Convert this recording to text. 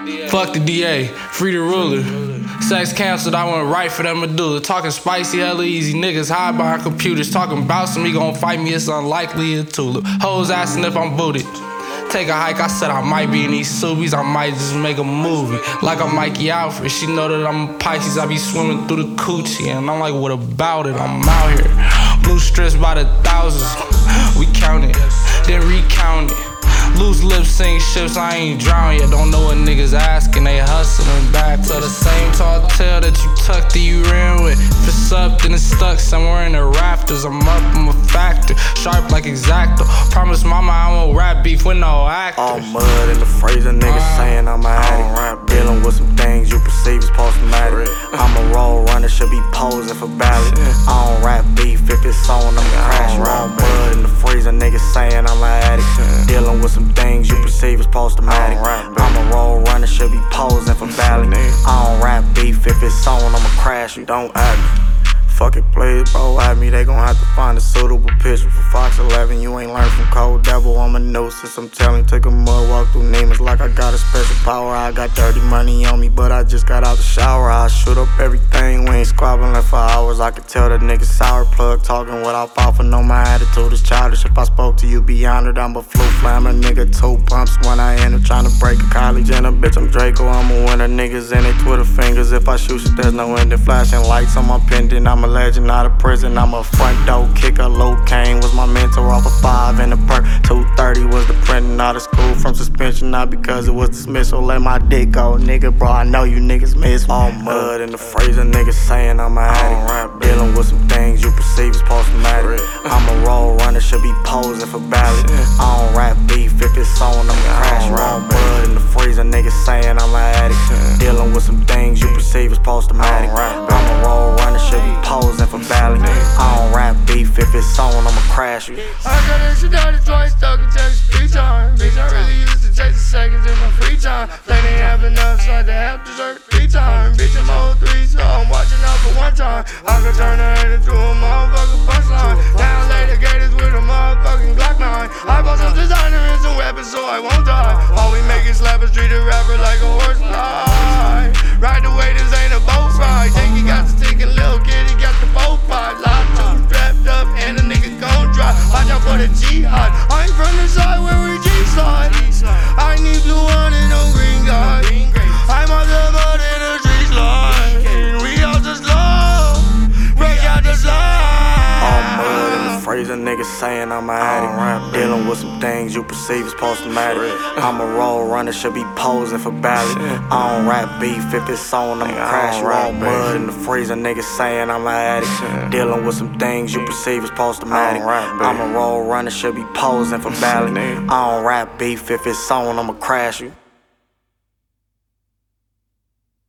Fuck the DA, free the ruler. Sex canceled, I went right for that medulla. Talking spicy, hella easy. Niggas hide behind computers. Talking about some, he gon' fight me, it's unlikely a tulip. Hoes asking if I'm booted. Take a hike, I said I might be in these Subies. I might just make a movie. Like I'm Mikey Alfred, she know that I'm a Pisces. I be swimming through the coochie, and I'm like, what about it? I'm out here. Blue strips by the thousands. We count it, then recount it. Loose lips sink ships, I ain't drowned yet. Don't know what niggas asking, they hustling back to the same tall tale that you tucked that you ran with. If it's up, then it's stuck somewhere in the rafters. I'm up, I'm a factor, sharp like Exacto. Promise mama I won't rap beef with no actor. All mud in the freezer, niggas saying I'm an addict. Dealing with some things you perceive as post-traumatic. I'm a roll runner, should be posing for ballot. I don't rap beef, if it's on, I'ma crash. All mud in the freezer, niggas saying I'm an addict. Dealing with some things you perceive as post-traumatic. I'm a roll runner, should be posing for ballot. I don't rap beef, if it's on, I'ma crash. You don't act me. Fuck it, play it, bro, at me. They gon' have to find a suitable picture for Fox 11. You ain't learned from Cold Devil, I'm a nuisance. I'm telling, take a mud walk through Neiman's like I got a special power. I got dirty money on me, but I just got out the shower. I shoot up everything, we ain't squabbling for hours. I could tell that nigga sour plug talking without for know my attitude is childish. If I spoke to you, be honored. I'm a flu flammer, nigga, 2 pumps when I enter trying to break a college and a bitch. I'm Draco, I'm a winner. Niggas in they Twitter fingers. If I shoot shit, there's no ending. Flashing lights on my pendant. I'm a legend out of prison. I'm a front door kicker. Lil Kane was my mentor off of 5 in the perk. 230 was the printing out of school from suspension, not because it was dismissal. Let my dick go, nigga, bro. I know you niggas miss me. All mud in the freezer, niggas saying I'm an addict. Dealing with some things you perceive as post-traumatic. I'm a roll runner, should be posing for ballot. I don't rap beef, if it's on, I'ma crash. All mud in the freezer, niggas saying I'm an addict. Dealing with some things you perceive as post-traumatic. I'm a roll runner, should be posing for ballot. I don't rap beef, if it's on, I'ma crash you. I got that shit down twice, stuck in Texas 3 times. Bitch, I really used to chase the seconds in my free time. They ain't have enough, so I had to have dessert 3 times. Bitch, I'm on 3, so I'm watching out for 1 time. I can turn a head into a motherfucking punchline. Down later gators with a motherfucking Glock 9. I bought some designer and some weapons, so I won't die. All we make is slap a street a rapper like a horse fly. Ride the way, this ain't a boat ride. Think he got the stick and little kid, he got the boat fight. Lot 2 strapped up and a nigga gon' drive. Watch out for the jihad. I ain't from the side where we G-slide. I need blue on and no green guy. I'm on the mud in the tree slide. We all just love, break out the slide. All mud in the freezer, niggas saying I'm an addict. Dealing with some things you perceive as post-traumatic. I'm a roll runner, should be posing for ballot. I don't rap beef, if it's on, I'ma crash. All mud in the freezer, niggas saying I'm an addict. Dealing with some things you perceive as post-traumatic. I'm a roll runner, should be posing for ballot. I don't rap beef, if it's on, I'ma crash you.